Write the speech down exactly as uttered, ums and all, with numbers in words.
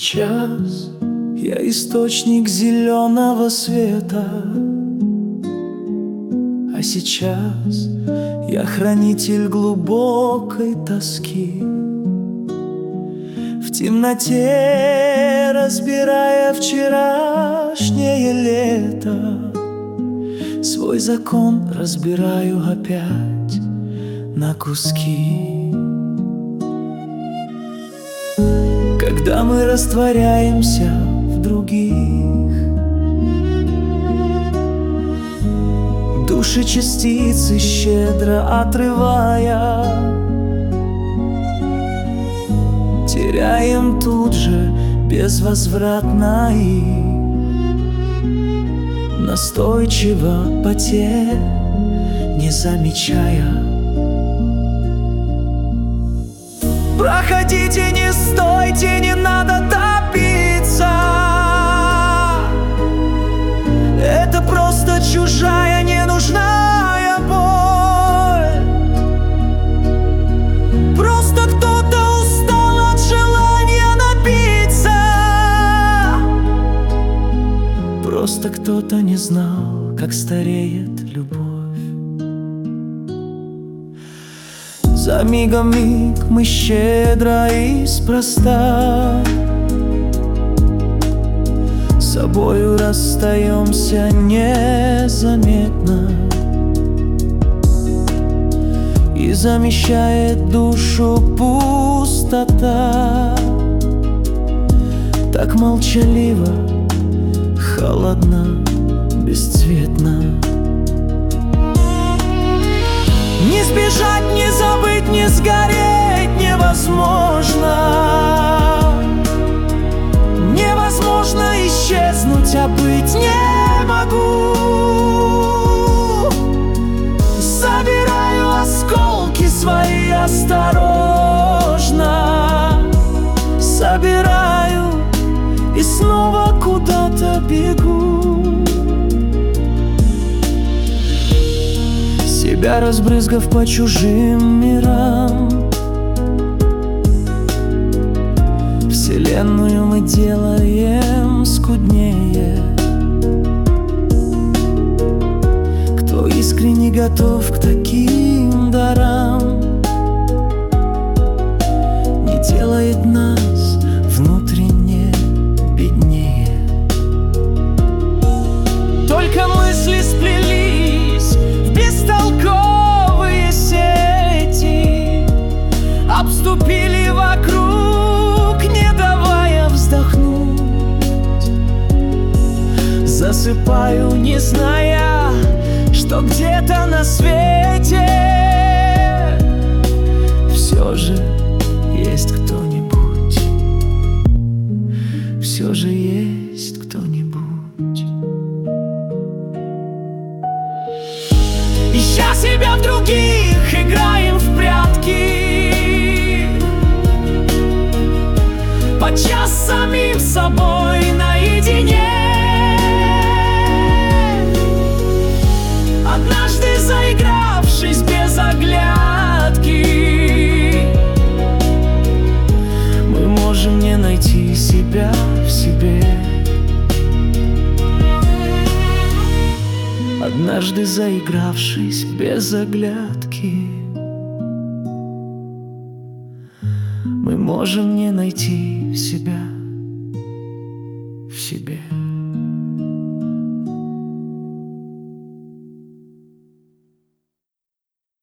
Сейчас я источник зеленого света, а сейчас я хранитель глубокой тоски. В темноте, разбирая вчерашнее лето, свой закон разбираю опять на куски. Когда мы растворяемся в других, души частицы щедро отрывая, теряем тут же безвозвратно их, настойчиво потерь не замечая. Проходите, не стойте, не надо топиться. Это просто чужая, ненужная боль. Просто кто-то устал от желания напиться. Просто кто-то не знал, как стареет любовь. За мигом миг мы щедро и спроста с собою расстаемся незаметно, и замещает душу пустота. Так молчаливо, холодно, бесцветно. Не сбежать, не забыть, не сгореть невозможно. Невозможно исчезнуть, а быть не могу. Собираю осколки свои осторожно, собираю и снова куда-то бегу. Себя разбрызгав по чужим мирам, вселенную мы делаем скуднее. Кто искренне готов к таким дарам, не делает нас внутренне беднее. Только мысли сплелись в бестолковые сети, обступили вокруг, не давая вздохнуть. Засыпаю, не зная, что где-то на свете все же есть кто-нибудь, все же есть кто-нибудь. Ища себя в других, играем в прятки, подчас с самим собой наедине. Однажды заигравшись без оглядки, мы можем не найти себя в себе. Однажды заигравшись без оглядки, мы можем не найти себя в себе.